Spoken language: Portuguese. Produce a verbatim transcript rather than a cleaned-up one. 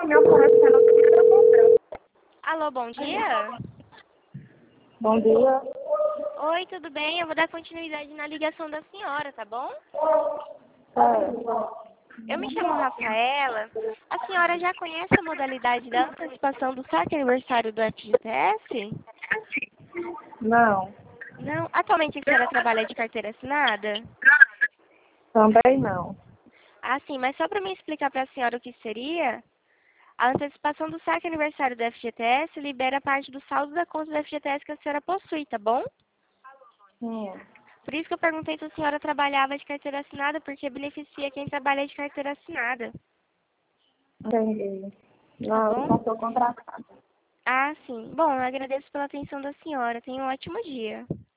me oferecendo o que eu comprei. Alô, bom dia? Bom dia. Oi, tudo bem? Eu vou dar continuidade na ligação da senhora, tá bom? É. Eu me chamo Rafaela. A senhora já conhece a modalidade da antecipação do saque aniversário do F G T S? Não, Não. Atualmente a senhora trabalha de carteira assinada? também não. Ah, sim, mas só para me explicar para a senhora o que seria, a antecipação do saque aniversário do F G T S libera parte do saldo da conta do F G T S que a senhora possui, tá bom? Sim, Por isso que eu perguntei se a senhora trabalhava de carteira assinada, porque beneficia quem trabalha de carteira assinada, entendi. tá Não, eu bom? só sou contratada. Ah, sim. Bom, eu agradeço pela atenção da senhora. Tenha um ótimo dia.